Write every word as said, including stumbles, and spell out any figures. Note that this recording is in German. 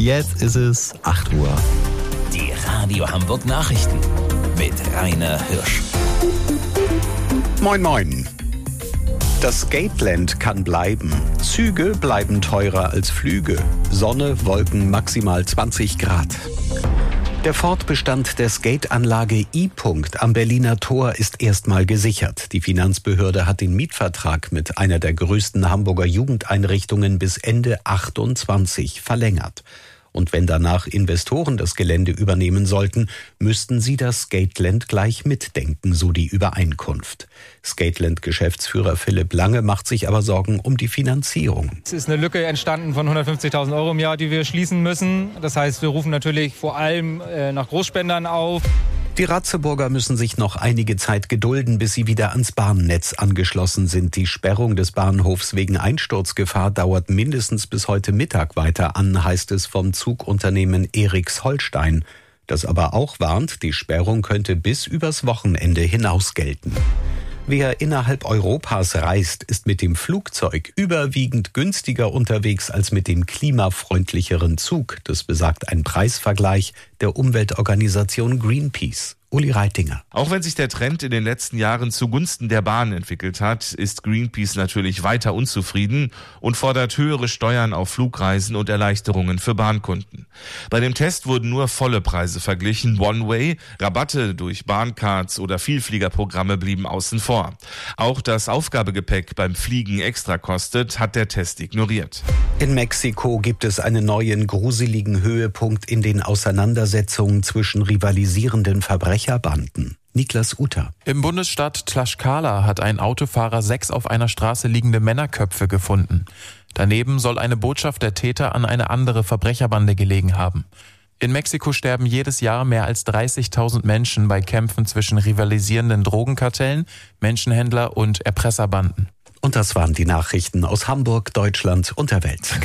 Jetzt ist es acht Uhr. Die Radio Hamburg Nachrichten mit Rainer Hirsch. Moin moin. Das Gateland kann bleiben. Züge bleiben teurer als Flüge. Sonne, Wolken, maximal zwanzig Grad. Der Fortbestand der Skateanlage I-Punkt am Berliner Tor ist erstmal gesichert. Die Finanzbehörde hat den Mietvertrag mit einer der größten Hamburger Jugendeinrichtungen bis Ende achtundzwanzig verlängert. Und wenn danach Investoren das Gelände übernehmen sollten, müssten sie das Skateland gleich mitdenken, so die Übereinkunft. Skateland-Geschäftsführer Philipp Lange macht sich aber Sorgen um die Finanzierung. Es ist eine Lücke entstanden von hundertfünfzigtausend Euro im Jahr, die wir schließen müssen. Das heißt, wir rufen natürlich vor allem äh, nach Großspendern auf. Die Ratzeburger müssen sich noch einige Zeit gedulden, bis sie wieder ans Bahnnetz angeschlossen sind. Die Sperrung des Bahnhofs wegen Einsturzgefahr dauert mindestens bis heute Mittag weiter an, heißt es vom Zugunternehmen Eriks Holstein. Das aber auch warnt, die Sperrung könnte bis übers Wochenende hinaus gelten. Wer innerhalb Europas reist, ist mit dem Flugzeug überwiegend günstiger unterwegs als mit dem klimafreundlicheren Zug. Das besagt ein Preisvergleich der Umweltorganisation Greenpeace. Uli Reitinger. Auch wenn sich der Trend in den letzten Jahren zugunsten der Bahn entwickelt hat, ist Greenpeace natürlich weiter unzufrieden und fordert höhere Steuern auf Flugreisen und Erleichterungen für Bahnkunden. Bei dem Test wurden nur volle Preise verglichen, One-Way, Rabatte durch Bahncards oder Vielfliegerprogramme blieben außen vor. Auch das Aufgabegepäck beim Fliegen extra kostet, hat der Test ignoriert. In Mexiko gibt es einen neuen gruseligen Höhepunkt in den Auseinandersetzungen zwischen rivalisierenden Verbrecherbanden. Niklas Uter. Im Bundesstaat Tlaxcala hat ein Autofahrer sechs auf einer Straße liegende Männerköpfe gefunden. Daneben soll eine Botschaft der Täter an eine andere Verbrecherbande gelegen haben. In Mexiko sterben jedes Jahr mehr als dreißigtausend Menschen bei Kämpfen zwischen rivalisierenden Drogenkartellen, Menschenhändler und Erpresserbanden. Und das waren die Nachrichten aus Hamburg, Deutschland und der Welt.